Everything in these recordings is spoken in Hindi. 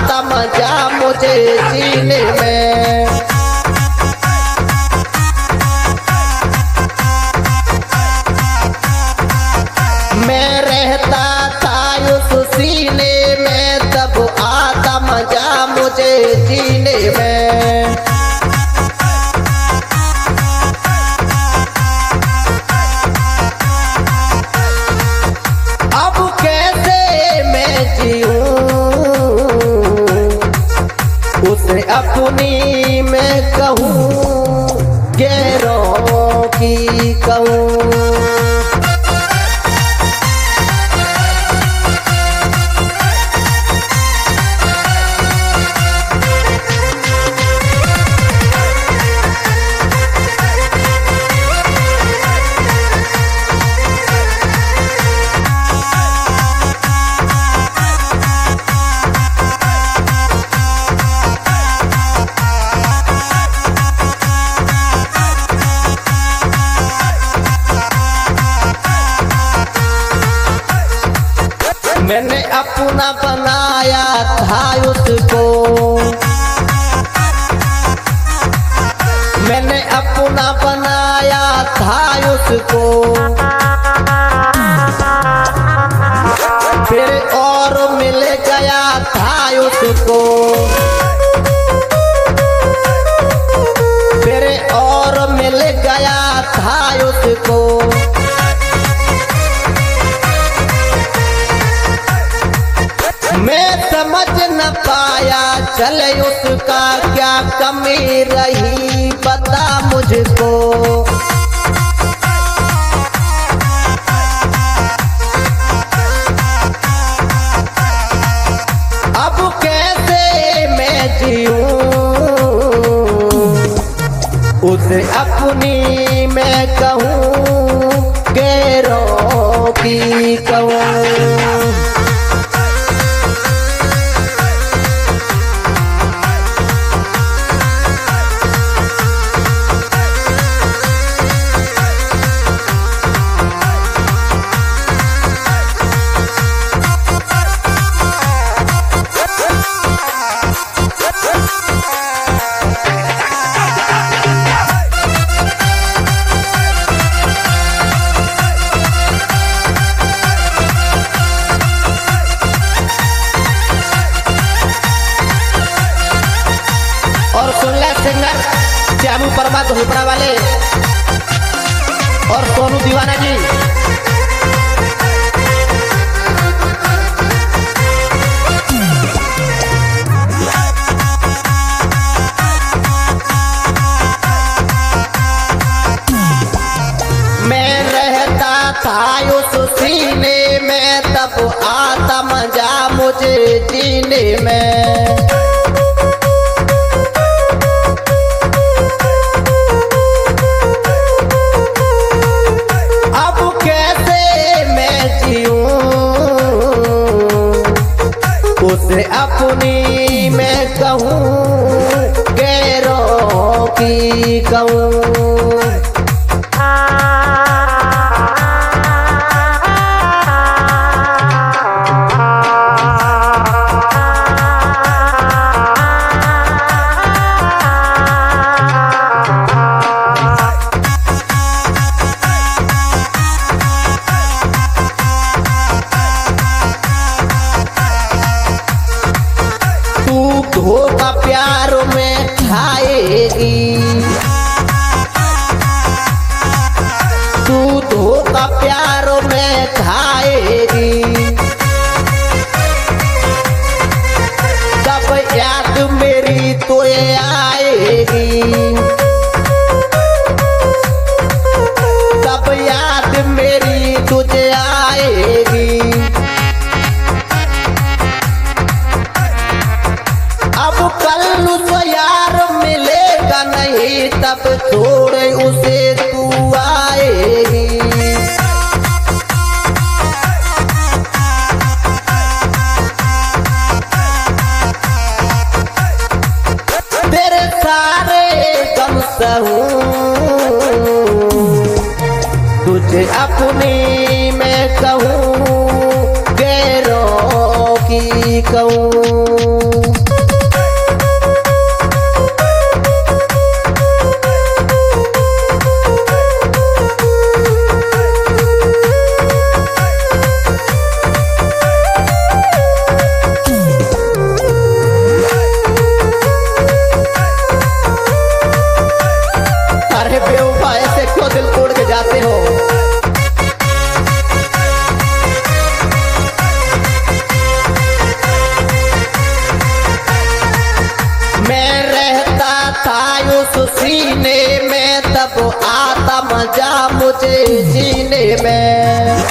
आता मजा मुझे जीने में। मैं रहता था उस सीने में, तब आता मजा मुझे जीने में। अब कैसे मैं जीऊं उसे अपनी मैं कहूँ, गैरों की कहूँ। मैंने अपना बनाया था उसको, मैंने अपना बनाया था उसको। फिर और मिल गया था उसको, फिर और मिल गया था उसको। मैं समझ न पाया चले उसका क्या कमी रही, बता मुझको। अब कैसे मैं जीऊं उसे अपनी मैं कहूँ, गैरों की कहूँ। और सुन ले सिंगर श्यामू परमा धोपड़ा वाले और सोनू दीवाना जी। मैं रहता था उस सीने में, तब आता मजा मुझे जीने में। उसे अपनी मैं कहूँ, गैरों की कहूँ। धोखा प्यार में खाएगी, तू धोखा प्यार में खाएगी। तब याद मेरी तो आएगी, तब याद मेरी तुझे आएगी। अब कल उस यार मिलेगा नहीं, तब छोड़ उसे तू आएगी। तेरे सारे गम सहूं, तुझे अपनी मैं कहूँ, गैरों की कहूँ। उस सीने में तब आता मजा मुझे जीने में।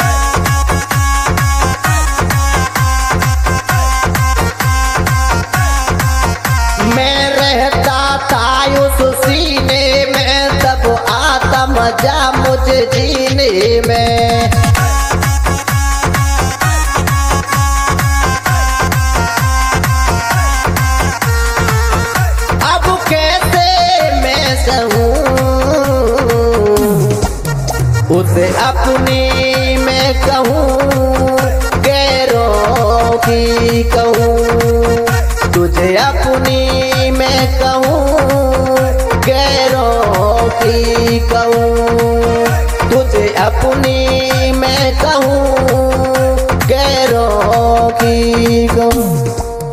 मैं रहता था उस सीने में तब आता मजा मुझे जीने में। उसे अपनी मैं कहूँ गैरों की कहूँ, तुझे अपनी मैं कहूँ गैरों की कहूँ, तुझे अपनी मैं कहूँ